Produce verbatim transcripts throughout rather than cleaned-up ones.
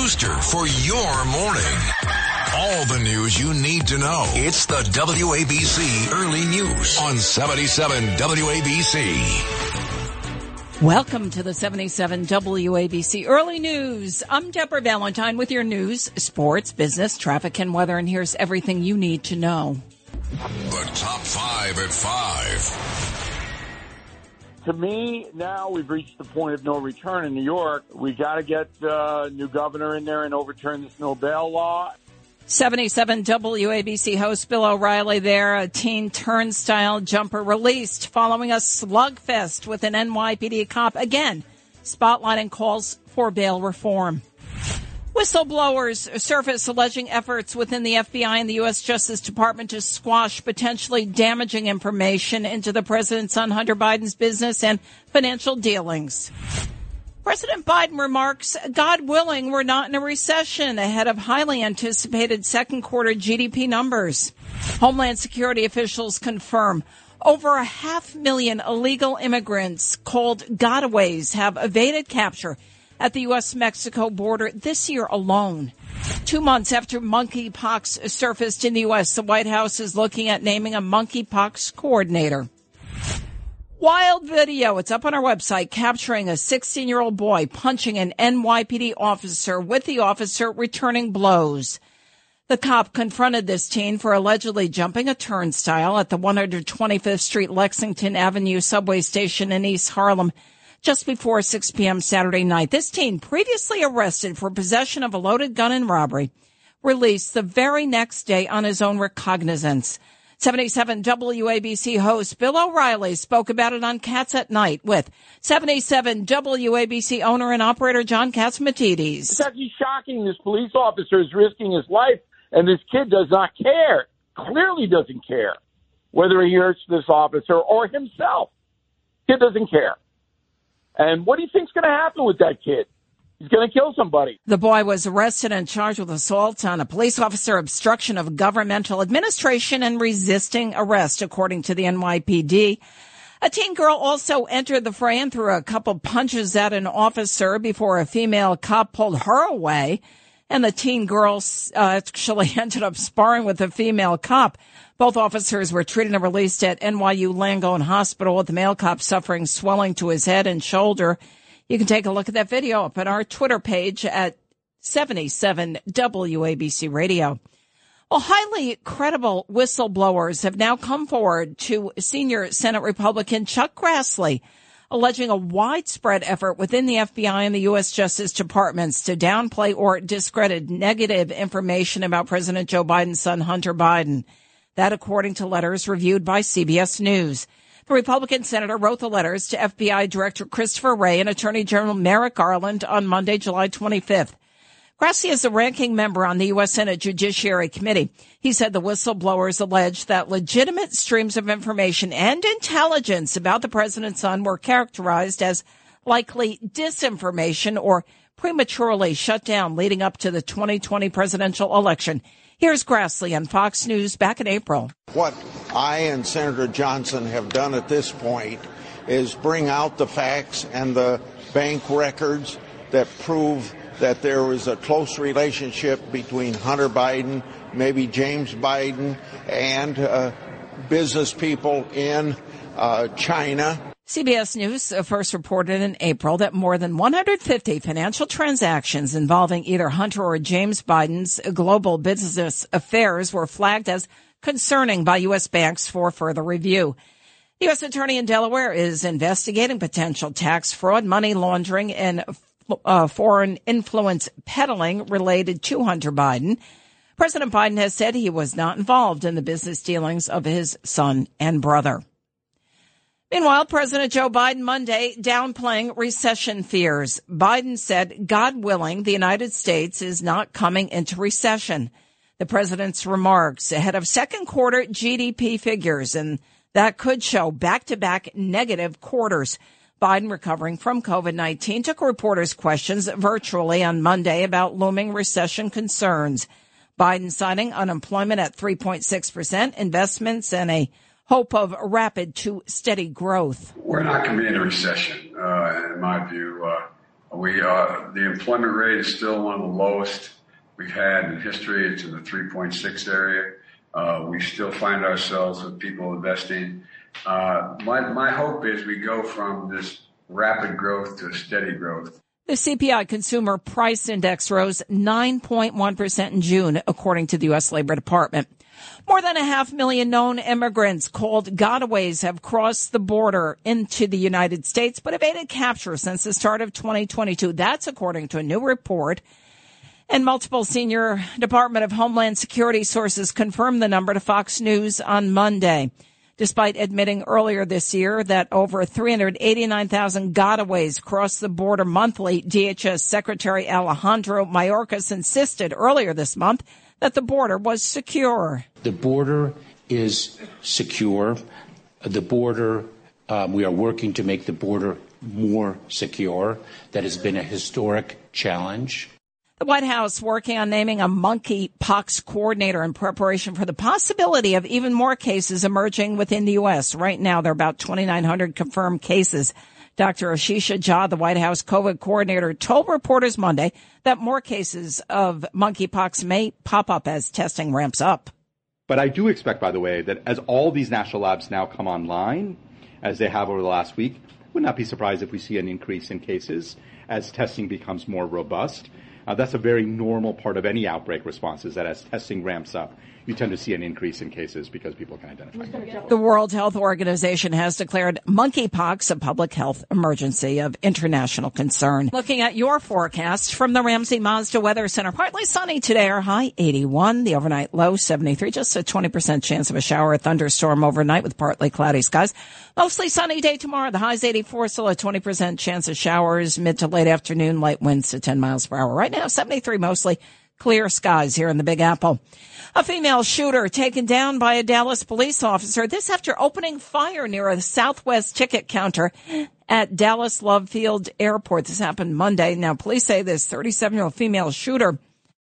booster for your morning. All the news you need to know. It's the W A B C Early News on seventy-seven W A B C. Welcome to the seventy-seven W A B C Early News. I'm Deborah Valentine with your news, sports, business, traffic, and weather, and here's everything you need to know. The top five at five. To me, now we've reached the point of no return in New York. We got to get a uh, new governor in there and overturn this no bail law. seventy-seven W A B C host Bill O'Reilly there. A teen turnstile jumper released following a slugfest with an N Y P D cop. Again, spotlighting calls for bail reform. Whistleblowers surface alleging efforts within the F B I and the U S Justice Department to squash potentially damaging information into the president's son Hunter Biden's business and financial dealings. President Biden remarks, God willing, we're not in a recession ahead of highly anticipated second quarter G D P numbers. Homeland Security officials confirm over a half million illegal immigrants called gotaways have evaded capture at the U S Mexico border this year alone. Two months after monkeypox surfaced in the U S, the White House is looking at naming a monkeypox coordinator. Wild video. It's up on our website capturing a sixteen-year-old boy punching an N Y P D officer with the officer returning blows. The cop confronted this teen for allegedly jumping a turnstile at the one hundred twenty-fifth Street Lexington Avenue subway station in East Harlem just before six p.m. Saturday night. This teen, previously arrested for possession of a loaded gun and robbery, released the very next day on his own recognizance. seventy-seven W A B C host Bill O'Reilly spoke about it on Cats at Night with seventy-seven W A B C owner and operator John Catsimatidis. It's actually shocking. This police officer is risking his life, and this kid does not care. Clearly doesn't care whether he hurts this officer or himself. Kid doesn't care. And what do you think's going to happen with that kid? He's going to kill somebody. The boy was arrested and charged with assault on a police officer, obstruction of governmental administration, and resisting arrest, according to the N Y P D. A teen girl also entered the fray and threw a couple punches at an officer before a female cop pulled her away. And the teen girl uh, actually ended up sparring with a female cop. Both officers were treated and released at N Y U Langone Hospital, with the male cop suffering swelling to his head and shoulder. You can take a look at that video up on our Twitter page at seventy-seven W A B C Radio. Well, highly credible whistleblowers have now come forward to senior Senate Republican Chuck Grassley, alleging a widespread effort within the F B I and the U S Justice Departments to downplay or discredit negative information about President Joe Biden's son, Hunter Biden. That, according to letters reviewed by C B S News. The Republican senator wrote the letters to F B I Director Christopher Wray and Attorney General Merrick Garland on Monday, July twenty-fifth. Grassley is the ranking member on the U S Senate Judiciary Committee. He said the whistleblowers alleged that legitimate streams of information and intelligence about the president's son were characterized as likely disinformation or prematurely shut down leading up to the twenty twenty presidential election. Here's Grassley on Fox News back in April. What I and Senator Johnson have done at this point is bring out the facts and the bank records that prove that there was a close relationship between Hunter Biden, maybe James Biden, and uh, business people in uh, China. C B S News first reported in April that more than one hundred fifty financial transactions involving either Hunter or James Biden's global business affairs were flagged as concerning by U S banks for further review. The U S attorney in Delaware is investigating potential tax fraud, money laundering, and uh, foreign influence peddling related to Hunter Biden. President Biden has said he was not involved in the business dealings of his son and brother. Meanwhile, President Joe Biden Monday downplaying recession fears. Biden said, God willing, the United States is not coming into recession. The president's remarks ahead of second quarter G D P figures, and that could show back-to-back negative quarters. Biden, recovering from COVID nineteen, took reporters' questions virtually on Monday about looming recession concerns. Biden citing unemployment at three point six percent, investments, and a hope of rapid to steady growth. We're not going to be in a recession, uh, in my view. Uh, We uh, the employment rate is still one of the lowest we've had in history. It's in the three point six area. Uh, we still find ourselves with people investing. Uh, my, my hope is we go from this rapid growth to steady growth. The C P I Consumer Price Index rose nine point one percent in June, according to the U S Labor Department. More than a half million known immigrants called gotaways have crossed the border into the United States, but evaded capture since the start of twenty twenty-two. That's according to a new report. And multiple senior Department of Homeland Security sources confirmed the number to Fox News on Monday, despite admitting earlier this year that over three hundred eighty-nine thousand gotaways cross the border monthly. D H S Secretary Alejandro Mayorkas insisted earlier this month that the border was secure. The border is secure. The border, um, we are working to make the border more secure. That has been a historic challenge. The White House working on naming a monkeypox coordinator in preparation for the possibility of even more cases emerging within the U S. Right now, there are about twenty-nine hundred confirmed cases. Doctor Ashisha Jha, the White House COVID coordinator, told reporters Monday that more cases of monkeypox may pop up as testing ramps up. But I do expect, by the way, that as all these national labs now come online, as they have over the last week, would not be surprised if we see an increase in cases as testing becomes more robust. Uh, that's a very normal part of any outbreak response, is that as testing ramps up, you tend to see an increase in cases because people can identify. The World Health Organization has declared monkeypox a public health emergency of international concern. Looking at your forecast from the Ramsey Mazda Weather Center, partly sunny today, our high eighty-one, the overnight low seventy-three, just a twenty percent chance of a shower or thunderstorm overnight with partly cloudy skies. Mostly sunny day tomorrow, the high's eighty-four, still a twenty percent chance of showers, mid to late afternoon, light winds to ten miles per hour. Right now, seventy-three, mostly clear skies here in the Big Apple. A female shooter taken down by a Dallas police officer. This after opening fire near a Southwest ticket counter at Dallas Love Field Airport. This happened Monday. Now, police say this thirty-seven-year-old female shooter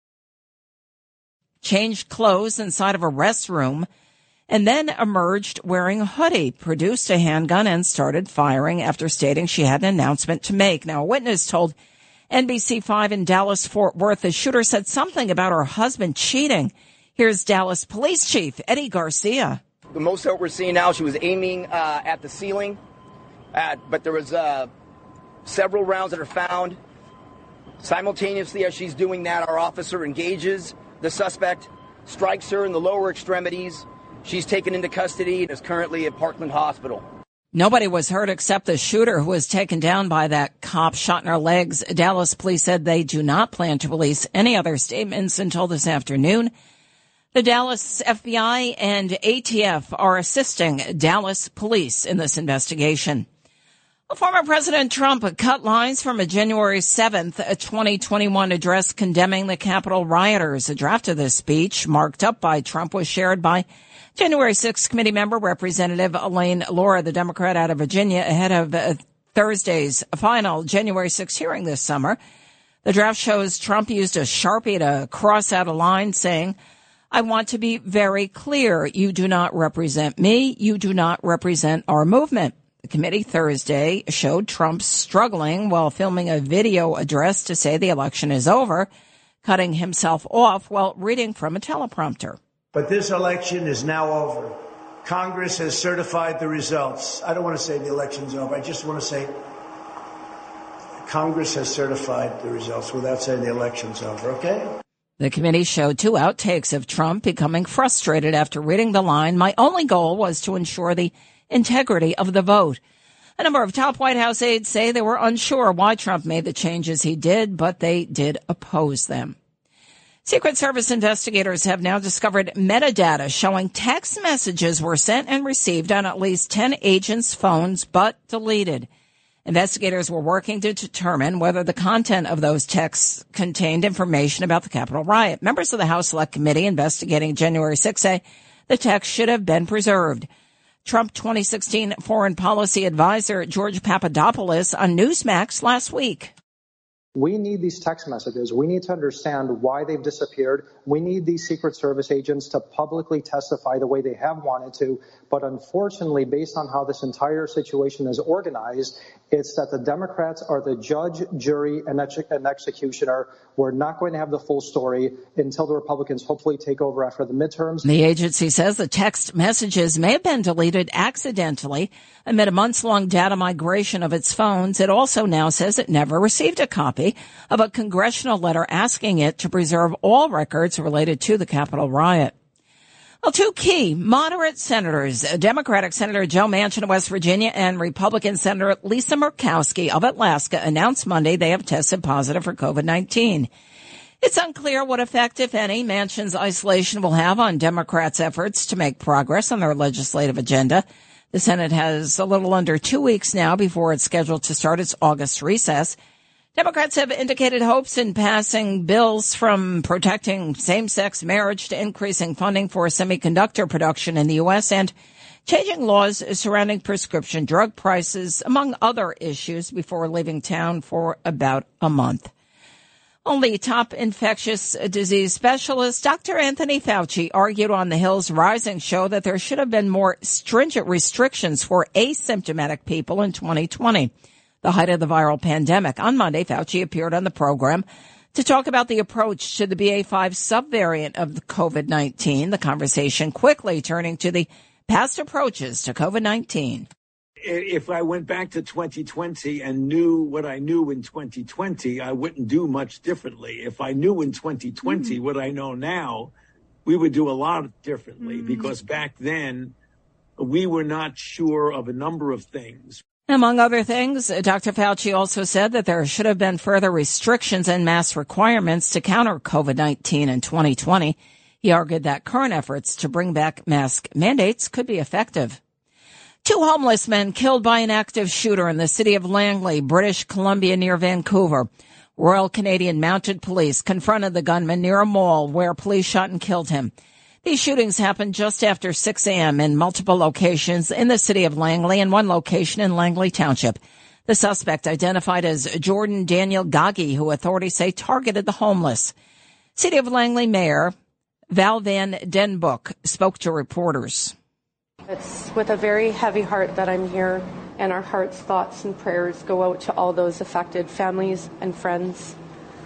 changed clothes inside of a restroom and then emerged wearing a hoodie, produced a handgun, and started firing after stating she had an announcement to make. Now, a witness told N B C five in Dallas-Fort Worth the shooter said something about her husband cheating. Here's Dallas Police Chief Eddie Garcia. The most that we're seeing now, she was aiming uh, at the ceiling, at, but there was uh, several rounds that are found. Simultaneously, as she's doing that, our officer engages the suspect, strikes her in the lower extremities. She's taken into custody and is currently at Parkland Hospital. Nobody was hurt except the shooter who was taken down by that cop shot in her legs. Dallas police said they do not plan to release any other statements until this afternoon. The Dallas F B I and A T F are assisting Dallas police in this investigation. Well, former President Trump cut lines from a January seventh, twenty twenty-one address condemning the Capitol rioters. A draft of this speech, marked up by Trump, was shared by January sixth committee member Representative Elaine Laura, the Democrat out of Virginia, ahead of uh, Thursday's final January sixth hearing this summer. The draft shows Trump used a Sharpie to cross out a line saying, "I want to be very clear. You do not represent me. You do not represent our movement." The committee Thursday showed Trump struggling while filming a video address to say the election is over, cutting himself off while reading from a teleprompter. But this election is now over. Congress has certified the results. I don't want to say the election's over. I just want to say Congress has certified the results without saying the election's over, okay? The committee showed two outtakes of Trump becoming frustrated after reading the line, "My only goal was to ensure the integrity of the vote." A number of top White House aides say they were unsure why Trump made the changes he did, but they did oppose them. Secret Service investigators have now discovered metadata showing text messages were sent and received on at least ten agents' phones, but deleted. Investigators were working to determine whether the content of those texts contained information about the Capitol riot. Members of the House Select Committee investigating January sixth say the text should have been preserved. Trump twenty sixteen foreign policy advisor George Papadopoulos on Newsmax last week. We need these text messages. We need to understand why they've disappeared. We need these Secret Service agents to publicly testify the way they have wanted to. But unfortunately, based on how this entire situation is organized, it's that the Democrats are the judge, jury, and, ex- and executioner. We're not going to have the full story until the Republicans hopefully take over after the midterms. The agency says the text messages may have been deleted accidentally amid a months-long data migration of its phones. It also now says it never received a copy of a congressional letter asking it to preserve all records related to the Capitol riot. Well, two key moderate senators, Democratic Senator Joe Manchin of West Virginia and Republican Senator Lisa Murkowski of Alaska, announced Monday they have tested positive for COVID nineteen. It's unclear what effect, if any, Manchin's isolation will have on Democrats' efforts to make progress on their legislative agenda. The Senate has a little under two weeks now before it's scheduled to start its August recess. Democrats have indicated hopes in passing bills from protecting same-sex marriage to increasing funding for semiconductor production in the U S and changing laws surrounding prescription drug prices, among other issues, before leaving town for about a month. Only top infectious disease specialist Doctor Anthony Fauci argued on the Hill's Rising show that there should have been more stringent restrictions for asymptomatic people in twenty twenty. The height of the viral pandemic. On Monday, Fauci appeared on the program to talk about the approach to the B A five subvariant of the COVID nineteen, the conversation quickly turning to the past approaches to COVID nineteen. If I went back to twenty twenty and knew what I knew in twenty twenty, I wouldn't do much differently. If I knew in twenty twenty mm. what I know now, we would do a lot differently mm. because back then we were not sure of a number of things. Among other things, Doctor Fauci also said that there should have been further restrictions and mask requirements to counter COVID nineteen in twenty twenty. He argued that current efforts to bring back mask mandates could be effective. Two homeless men killed by an active shooter in the city of Langley, British Columbia, near Vancouver. Royal Canadian Mounted Police confronted the gunman near a mall where police shot and killed him. These shootings happened just after six a.m. in multiple locations in the city of Langley and one location in Langley Township. The suspect, identified as Jordan Daniel Gaggi, who authorities say targeted the homeless. City of Langley Mayor Val Van Den Boek spoke to reporters. It's with a very heavy heart that I'm here, and our hearts, thoughts, and prayers go out to all those affected families and friends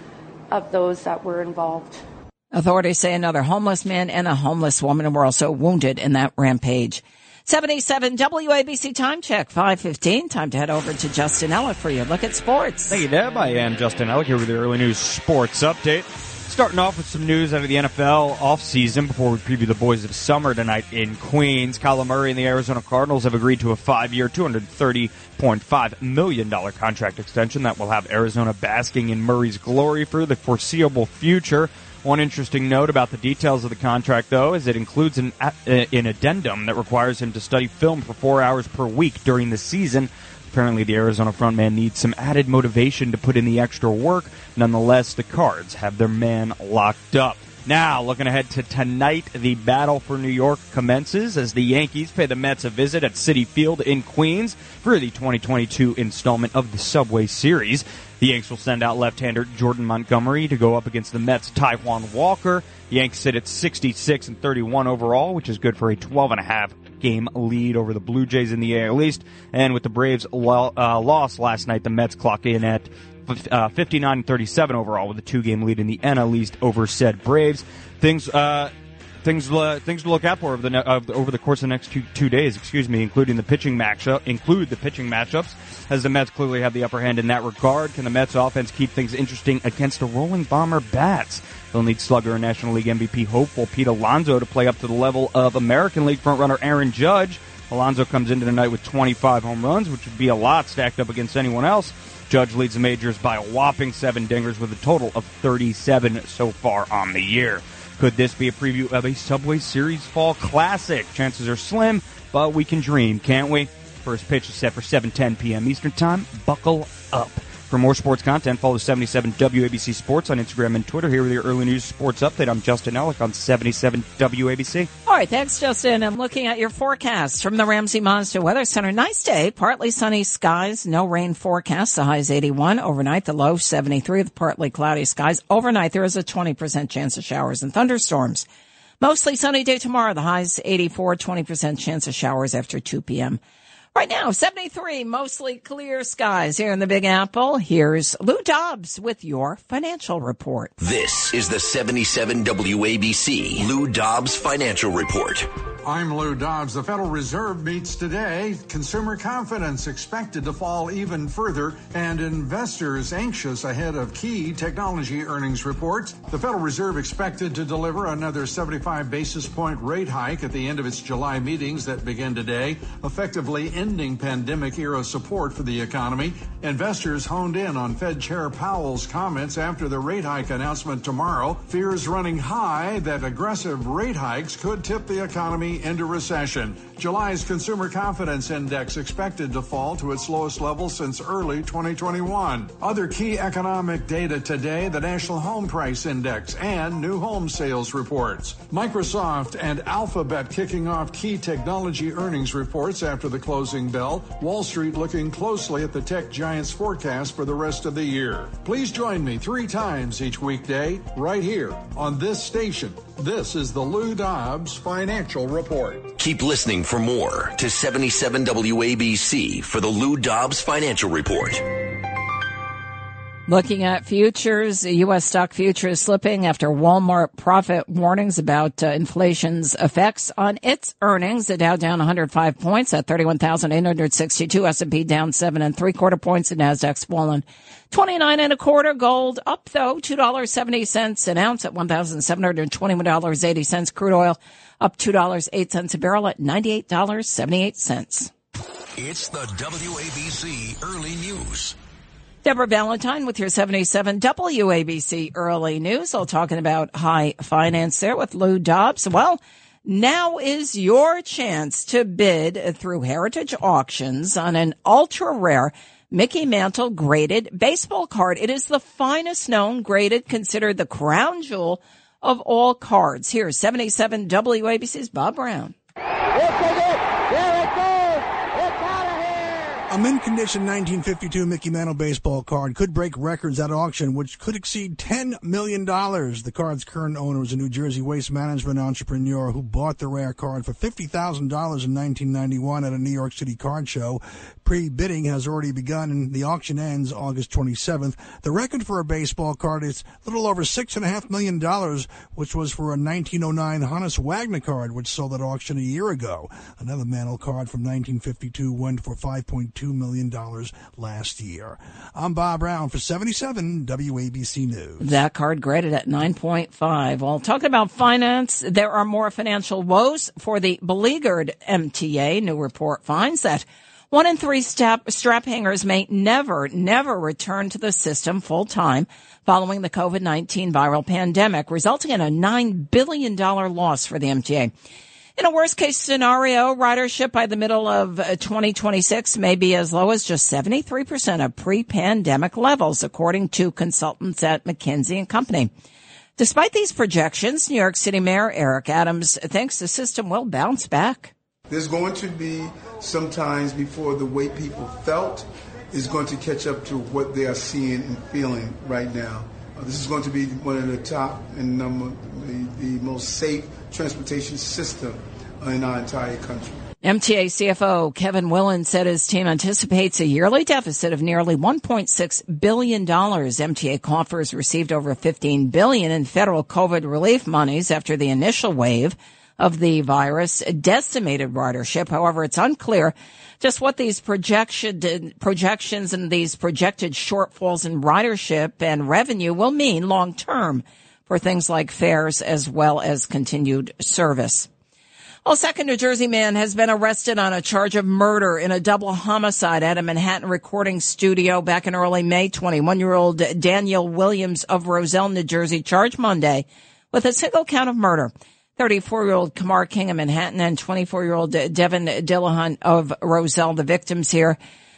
of those that were involved. Authorities say another homeless man and a homeless woman were also wounded in that rampage. seventy-seven W A B C Time Check, five fifteen. Time to head over to Justin Ellick for your look at sports. Thank you, Deb. I am Justin Ellick here with the early news sports update. Starting off with some news out of the N F L offseason before we preview the boys of summer tonight in Queens. Kyler Murray and the Arizona Cardinals have agreed to a five-year, two hundred thirty point five million dollars contract extension that will have Arizona basking in Murray's glory for the foreseeable future. One interesting note about the details of the contract, though, is it includes an, an addendum that requires him to study film for four hours per week during the season. Apparently, the Arizona frontman needs some added motivation to put in the extra work. Nonetheless, the Cards have their man locked up. Now, looking ahead to tonight, the battle for New York commences as the Yankees pay the Mets a visit at Citi Field in Queens for the twenty twenty-two installment of the Subway Series. The Yanks will send out left-hander Jordan Montgomery to go up against the Mets' Taijuan Walker. The Yanks sit at sixty-six and thirty-one overall, which is good for a twelve and a half game lead over the Blue Jays in the A L East. And with the Braves' lo- uh, loss last night, the Mets clock in at uh, fifty-nine and thirty-seven overall with a two-game lead in the N L East over said Braves. Things, uh, things, uh, things to look out for over the ne- uh, over the course of the next two, two days. Excuse me, including the pitching matchup, include the pitching matchups, as the Mets clearly have the upper hand in that regard. Can the Mets offense keep things interesting against the rolling Bomber bats? They'll need slugger and National League M V P hopeful Pete Alonso to play up to the level of American League frontrunner Aaron Judge. Alonso comes into the night with twenty-five home runs, which would be a lot stacked up against anyone else. Judge leads the majors by a whopping seven dingers with a total of thirty-seven so far on the year. Could this be a preview of a Subway Series Fall Classic? Chances are slim, but we can dream, can't we? First pitch is set for seven ten p.m. Eastern Time. Buckle up. For more sports content, follow seventy-seven W A B C Sports on Instagram and Twitter. Here with your early news sports update. I'm Justin Ellick on seventy-seven W A B C. All right, thanks, Justin. I'm looking at your forecast from the Ramsey Mazda Weather Center. Nice day, partly sunny skies, no rain forecast. The high is eighty-one. Overnight, the low seventy-three with partly cloudy skies. Overnight, there is a twenty percent chance of showers and thunderstorms. Mostly sunny day tomorrow. The high is eighty-four, twenty percent chance of showers after two p.m. Right now, seventy-three, mostly clear skies here in the Big Apple. Here's Lou Dobbs with your financial report. This is the seventy-seven W A B C Lou Dobbs Financial Report. I'm Lou Dobbs. The Federal Reserve meets today. Consumer confidence expected to fall even further, and investors anxious ahead of key technology earnings reports. The Federal Reserve expected to deliver another seventy-five basis point rate hike at the end of its July meetings that begin today, effectively ending pandemic-era support for the economy. Investors honed in on Fed Chair Powell's comments after the rate hike announcement tomorrow. Fears running high that aggressive rate hikes could tip the economy into recession. July's Consumer Confidence Index expected to fall to its lowest level since early twenty twenty-one. Other key economic data today, the National Home Price Index and new home sales reports. Microsoft and Alphabet kicking off key technology earnings reports after the closing bell. Wall Street looking closely at the tech giants' forecast for the rest of the year. Please join me three times each weekday right here on this station. This is the Lou Dobbs Financial Report. Keep listening for more to seventy-seven W A B C for the Lou Dobbs Financial Report. Looking at futures, U S stock futures slipping after Walmart profit warnings about uh, inflation's effects on its earnings. The Dow down one hundred five points at thirty-one thousand eight hundred sixty-two. S and P down seven and three quarter points. The Nasdaq's fallen twenty-nine and a quarter. Gold up though, two dollars and seventy cents an ounce at one thousand seven hundred twenty-one dollars and eighty cents. Crude oil up two dollars and eight cents a barrel at ninety-eight dollars and seventy-eight cents. It's the W A B C Early News. Deborah Valentine with your seventy-seven W A B C Early News. All talking about high finance there with Lou Dobbs. Well, now is your chance to bid through Heritage Auctions on an ultra-rare Mickey Mantle graded baseball card. It is the finest known graded, considered the crown jewel of all cards. Here's seventy-seven W A B C's Bob Brown. A mint-condition nineteen fifty-two Mickey Mantle baseball card could break records at auction, which could exceed ten million dollars. The card's current owner is a New Jersey waste management entrepreneur who bought the rare card for fifty thousand dollars in nineteen ninety-one at a New York City card show. Pre-bidding has already begun, and the auction ends August twenty-seventh. The record for a baseball card is a little over six point five million dollars, which was for a nineteen oh nine Honus Wagner card, which sold at auction a year ago. Another Mantle card from nineteen fifty-two went for five point two million dollars last year. I'm Bob Brown for seventy-seven W A B C News. That card graded at nine point five. Well, talking about finance, there are more financial woes for the beleaguered M T A. New report finds that one in three strap, strap hangers may never, never return to the system full time following the COVID nineteen viral pandemic, resulting in a nine billion dollars loss for the M T A. In a worst-case scenario, ridership by the middle of twenty twenty-six may be as low as just seventy-three percent of pre-pandemic levels, according to consultants at McKinsey and Company. Despite these projections, New York City Mayor Eric Adams thinks the system will bounce back. There's going to be some times before the way people felt is going to catch up to what they are seeing and feeling right now. Uh, this is going to be one of the top and number, the, the most safe transportation system in our entire country. M T A C F O Kevin Willen said his team anticipates a yearly deficit of nearly one point six billion dollars. M T A coffers received over fifteen billion dollars in federal COVID relief monies after the initial wave of the virus decimated ridership. However, it's unclear just what these projection, projections and these projected shortfalls in ridership and revenue will mean long term for things like fares as well as continued service. A second New Jersey man has been arrested on a charge of murder in a double homicide at a Manhattan recording studio back in early May. twenty-one-year-old Daniel Williams of Roselle, New Jersey, charged Monday with a single count of murder. thirty-four-year-old Kamar King of Manhattan and twenty-four-year-old Devin Dillahunt of Roselle, the victims here.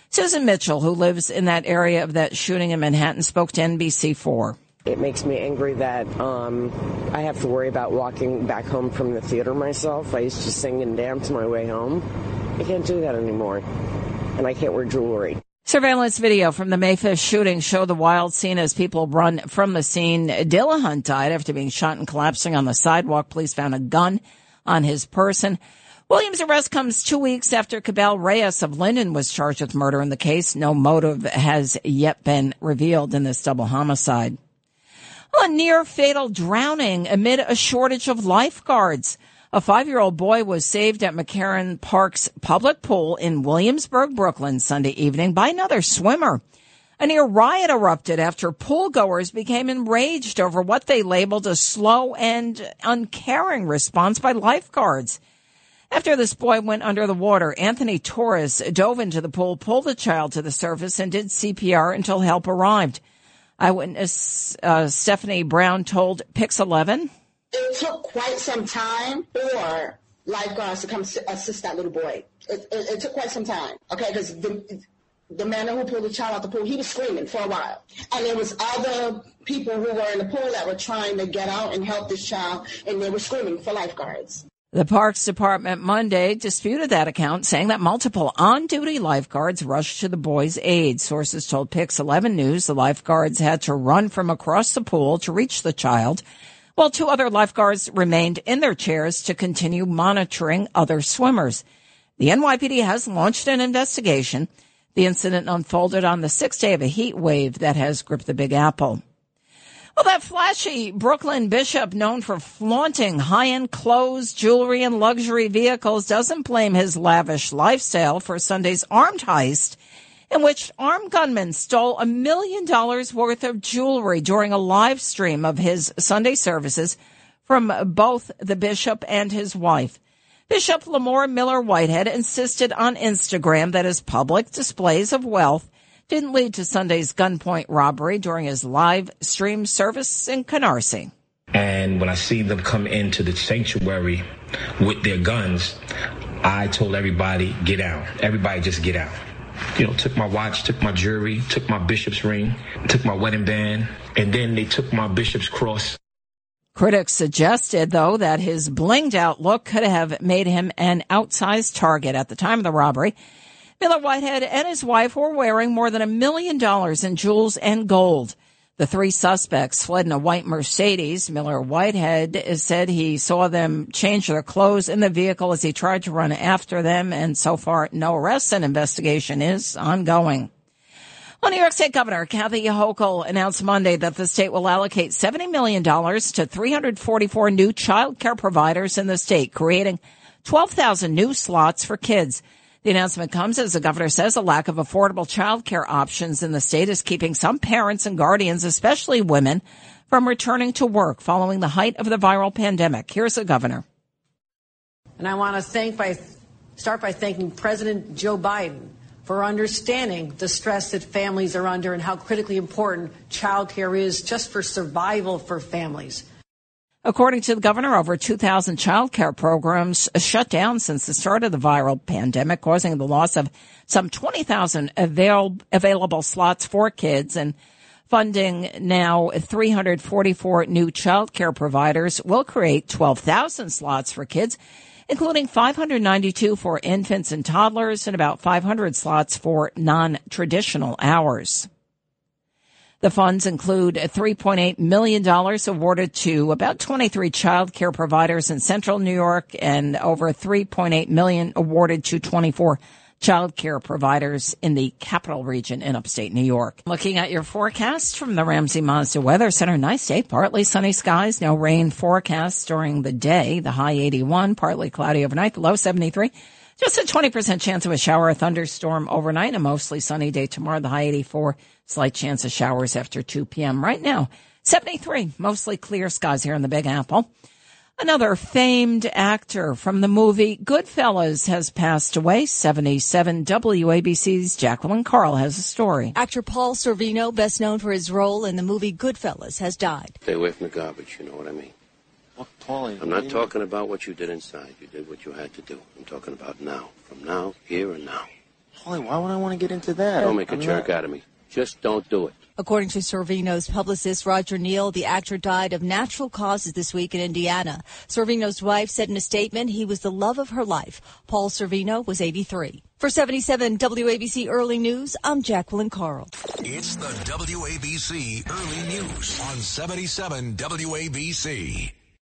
Susan Mitchell, who lives in that area of that shooting in Manhattan, spoke to N B C four. It makes me angry that um, I have to worry about walking back home from the theater myself. I used to sing and dance my way home. I can't do that anymore. And I can't wear jewelry. Surveillance video from the Mayfield shooting showed the wild scene as people run from the scene. Dillahunt died after being shot and collapsing on the sidewalk. Police found a gun on his person. Williams' arrest comes two weeks after Cabell Reyes of Linden was charged with murder in the case. No motive has yet been revealed in this double homicide. A near-fatal drowning amid a shortage of lifeguards. A five-year-old boy was saved at McCarran Park's public pool in Williamsburg, Brooklyn, Sunday evening by another swimmer. A near riot erupted after pool-goers became enraged over what they labeled a slow and uncaring response by lifeguards. After this boy went under the water, Anthony Torres dove into the pool, pulled the child to the surface, and did C P R until help arrived. Eyewitness uh, Stephanie Brown told Pix eleven. It took quite some time for lifeguards to come assist that little boy. It, it, it took quite some time, okay, because the, the man who pulled the child out the pool, he was screaming for a while. And there was other people who were in the pool that were trying to get out and help this child, and they were screaming for lifeguards. The Parks Department Monday disputed that account, saying that multiple on-duty lifeguards rushed to the boy's aid. Sources told Pix eleven News the lifeguards had to run from across the pool to reach the child, while two other lifeguards remained in their chairs to continue monitoring other swimmers. The N Y P D has launched an investigation. The incident unfolded on the sixth day of a heat wave that has gripped the Big Apple. Well, that flashy Brooklyn bishop known for flaunting high-end clothes, jewelry, and luxury vehicles doesn't blame his lavish lifestyle for Sunday's armed heist, in which armed gunmen stole a million dollars worth of jewelry during a live stream of his Sunday services from both the bishop and his wife. Bishop Lamore Miller Whitehead insisted on Instagram that his public displays of wealth didn't lead to Sunday's gunpoint robbery during his live stream service in Canarsie. And when I see them come into the sanctuary with their guns, I told everybody, get out. Everybody just get out. You know, took my watch, took my jewelry, took my bishop's ring, took my wedding band, and then they took my bishop's cross. Critics suggested, though, that his blinged-out look could have made him an outsized target at the time of the robbery. Miller Whitehead and his wife were wearing more than a million dollars in jewels and gold. The three suspects fled in a white Mercedes. Miller Whitehead said he saw them change their clothes in the vehicle as he tried to run after them, and so far, no arrests. An investigation is ongoing. Well, New York State Governor Kathy Hochul announced Monday that the state will allocate seventy million dollars to three hundred forty-four new child care providers in the state, creating twelve thousand new slots for kids. The announcement comes as the governor says a lack of affordable child care options in the state is keeping some parents and guardians, especially women, from returning to work following the height of the viral pandemic. Here's the governor. And I want to thank by, start by thanking President Joe Biden for understanding the stress that families are under and how critically important child care is just for survival for families. According to the governor, over two thousand child care programs shut down since the start of the viral pandemic, causing the loss of some twenty thousand avail- available slots for kids, and funding now three hundred forty-four new child care providers will create twelve thousand slots for kids, including five hundred ninety-two for infants and toddlers and about five hundred slots for non-traditional hours. The funds include three point eight million dollars awarded to about twenty-three child care providers in central New York and over three point eight million dollars awarded to twenty-four child care providers in the capital region in upstate New York. Looking at your forecast from the Ramsey Mazda Weather Center, nice day, partly sunny skies, no rain forecast during the day, the high eighty-one, partly cloudy overnight, the low seventy-three. Just a twenty percent chance of a shower or thunderstorm overnight, a mostly sunny day tomorrow, the high eighty-four, slight chance of showers after two p.m. Right now, seventy-three, mostly clear skies here in the Big Apple. Another famed actor from the movie Goodfellas has passed away. seventy-seven W A B C's Jacqueline Carl has a story. Actor Paul Sorvino, best known for his role in the movie Goodfellas, has died. Stay away from the garbage, you know what I mean? I'm not talking about what you did inside. You did what you had to do. I'm talking about now. From now, here and now. Paulie, why would I want to get into that? Don't make a I'm jerk not... out of me. Just don't do it. According to Sorvino's publicist, Roger Neal, the actor died of natural causes this week in Indiana. Sorvino's wife said in a statement he was the love of her life. Paul Sorvino was eighty-three. For seventy-seven W A B C Early News, I'm Jacqueline Carl. It's the W A B C Early News on seventy-seven W A B C.